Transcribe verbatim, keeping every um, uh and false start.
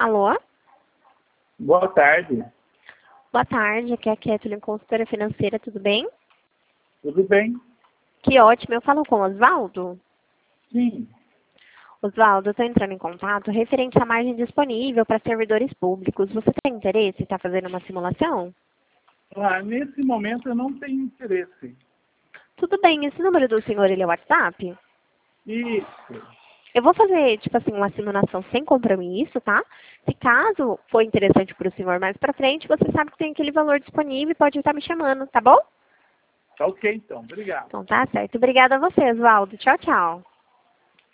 Alô? Boa tarde. Boa tarde, aqui é a Kathleen, consultora financeira, tudo bem? Tudo bem? Que ótimo, eu falo com o Osvaldo. Sim. Osvaldo, eu estou entrando em contato referente à margem disponível para servidores públicos. Você tem interesse em estar fazendo uma simulação? Ah, nesse momento eu não tenho interesse. Tudo bem, esse número do senhor, ele é o WhatsApp? Isso. Eu vou fazer, tipo assim, uma simulação sem compromisso, tá? Se caso for interessante para o senhor mais para frente, você sabe que tem aquele valor disponível e pode estar me chamando, tá bom? Tá ok, então. Obrigado. Então tá certo. Obrigada a você, Osvaldo. Tchau, tchau.